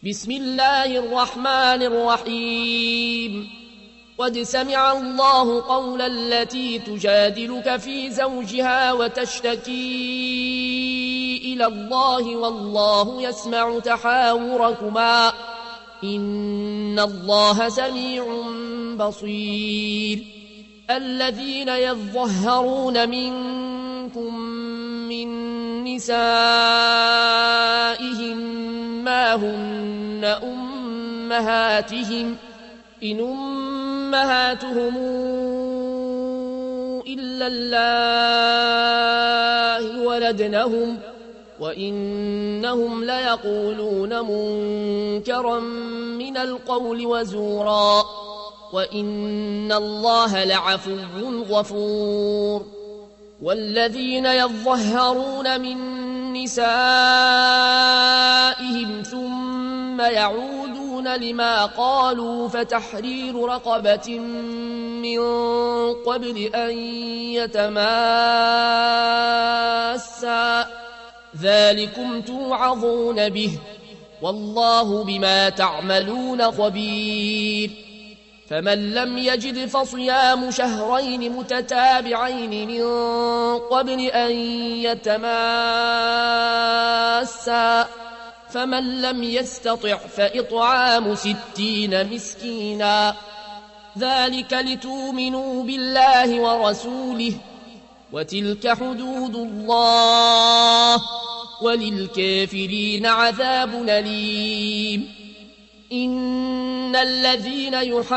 بسم الله الرحمن الرحيم قد سمع الله قول التي تجادلك في زوجها وتشتكي إلى الله والله يسمع تحاوركما إن الله سميع بصير الذين يظهرون منكم من نسائهم ما هن أمهاتهم إن أمهاتهم إلا الله ولدنهم وإنهم ليقولون منكرا من القول وزورا وإن الله لعفو غفور والذين يظهرون من نسائهم ثم يعودون لما قالوا فتحرير رقبة من قبل أن يتماسا ذلكم توعظون به والله بما تعملون خبير فمن لم يجد فصيام شهرين متتابعين من قبل أن يتماسا فمن لم يستطع فإطعام 60 مسكينا ذلك لتؤمنوا بالله ورسوله وتلك حدود الله وللكافرين عذاب أليم إن الذين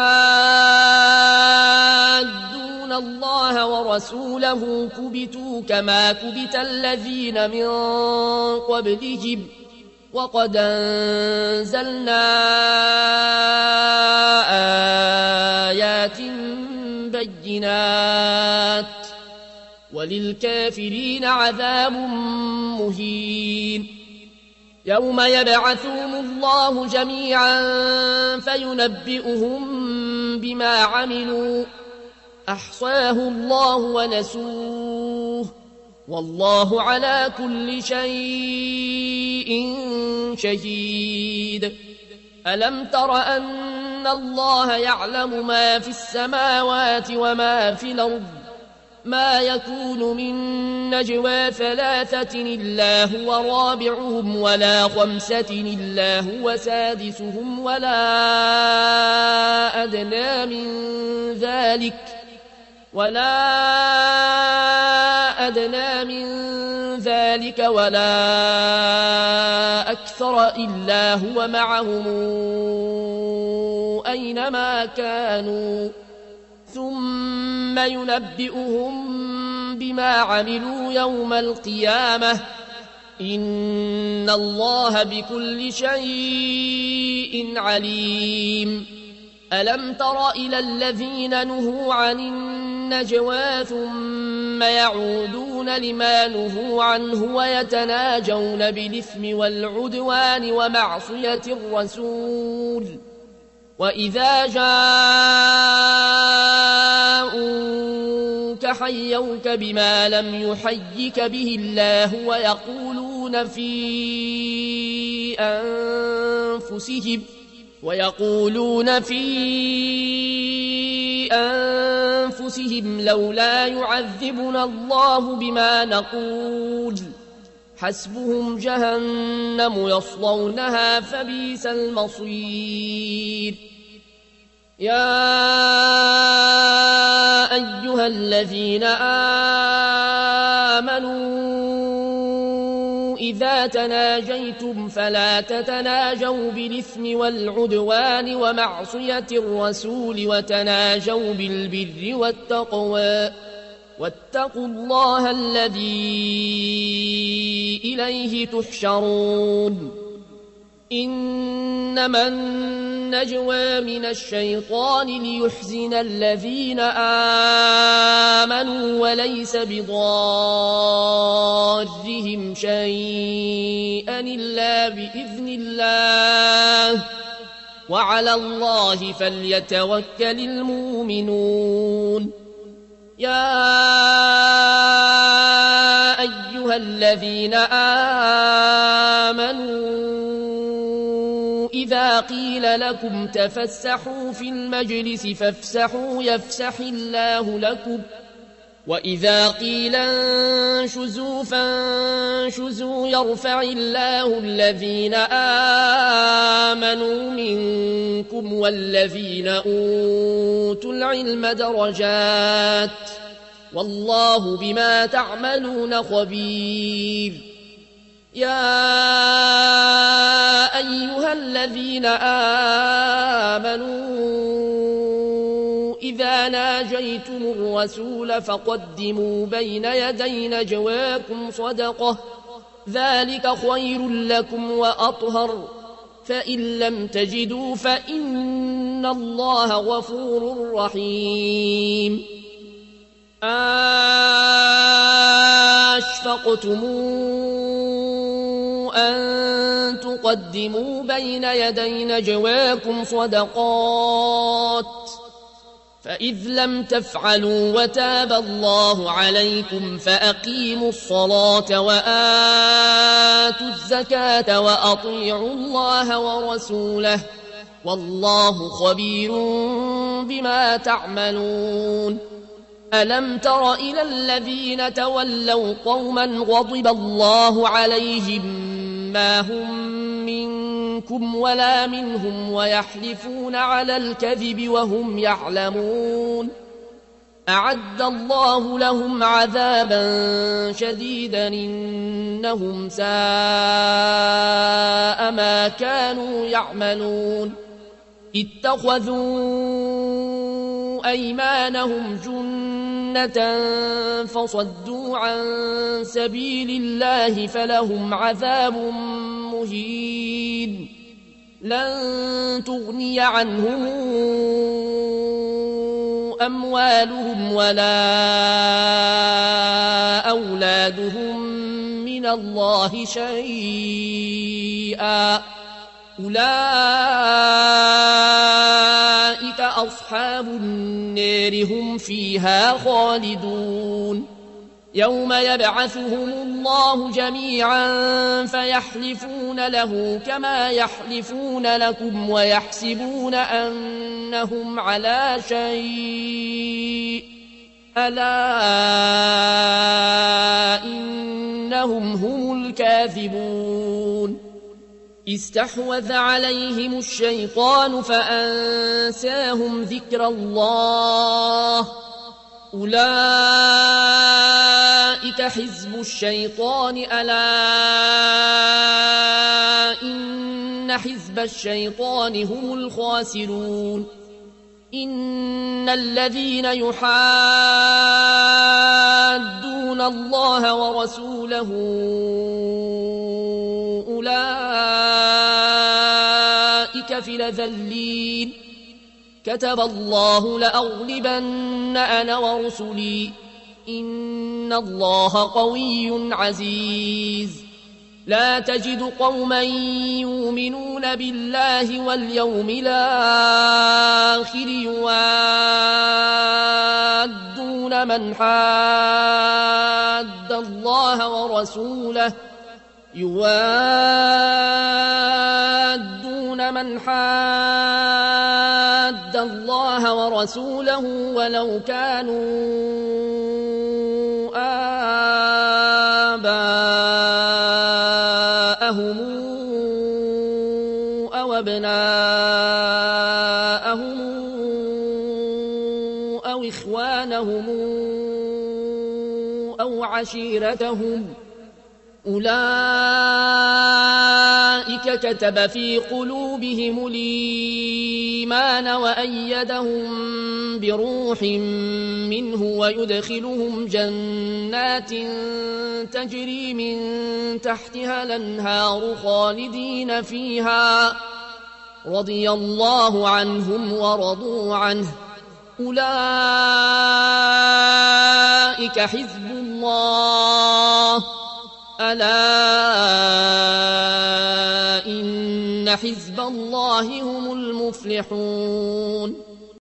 يحادون الله ورسوله كبتوا كما كبت الذين من قبلهم وقد أنزلنا آيات بينات وللكافرين عذاب مهين يوم يبعثهم الله جميعا فينبئهم بما عملوا أحصاه الله ونسوه والله على كل شيء شهيد ألم تر أن الله يعلم ما في السماوات وما في الأرض ما يكون من نجوى 3 إلا هو رابعهم ولا 5 إلا هو سادسهم ولا أدنى من ذلك ولا أكثر إلا هو معهم أينما كانوا ثم ينبئهم بما عملوا يوم القيامة إن الله بكل شيء عليم ألم تر إلى الذين نهوا عن النجوى ثم يعودون لما نهوا عنه ويتناجون بالإثم والعدوان ومعصية الرسول وإذا جاءوك حيوك بما لم يحيك به الله ويقولون في أنفسهم لولا يعذبنا الله بما نقول حسبهم جهنم يصلونها فبئس المصير يا أيها الذين آمنوا إذا تناجيتم فلا تتناجوا بالإثم والعدوان ومعصية الرسول وتناجوا بالبر والتقوى واتقوا الله الذي إليه تحشرون إنما النجوى من الشيطان ليحزن الذين آمنوا وليس بضارهم شيئا إلا بإذن الله وعلى الله فليتوكل المؤمنون يا أيها الذين آمنوا إذا قيل لكم تفسحوا في المجلس فافسحوا يفسح الله لكم وإذا قيل انشزوا فانشزوا يرفع الله الذين آمنوا منكم والذين أوتوا العلم درجات والله بما تعملون خبير. يا أيها الذين آمنوا إذا ناجيتم الرسول فقدموا بين يدي نجواكم صدقة ذلك خير لكم وأطهر فإن لم تجدوا فإن الله غفور رحيم. أشفقتم أن تقدموا بين يدي نجواكم صدقات فإذ لم تفعلوا وتاب الله عليكم فأقيموا الصلاة وآتوا الزكاة وأطيعوا الله ورسوله والله خبير بما تعملون. ألم تر إلى الذين تولوا قوما غضب الله عليهم ما هم منكم ولا منهم ويحلفون على الكذب وهم يعلمون أعد الله لهم عذابا شديدا إنهم ساء ما كانوا يعملون. اتخذوا أيمانهم جنة فصدوا عن سبيل الله فلهم عذاب مهين. لن تغني عنهم أموالهم ولا أولادهم من الله شيئا أولئك أصحاب النار هم فيها خالدون. يوم يبعثهم الله جميعا فيحلفون له كما يحلفون لكم ويحسبون أنهم على شيء ألا إنهم هم الكاذبون. استحوذ عليهم الشيطان فأنساهم ذكر الله أولئك حزب الشيطان ألا إن حزب الشيطان هم الخاسرون. إن الذين يحادون الله ورسوله أولئك في الأذلين. كتب الله لأغلبن أنا ورسلي إن الله قوي عزيز. لا تجد قوما يؤمنون بالله واليوم الآخر يوادون من حاد الله ورسوله ولو كانوا آباءهم أو أبناءهم أو إخوانهم أو عشيرتهم أولئك كتب في قلوبهم الإيمان وأيدهم بروح منه ويدخلهم جنات تجري من تحتها الأنهار خالدين فيها رضي الله عنهم ورضوا عنه أولئك حزب الله ألا إن حزب الله هم المفلحون.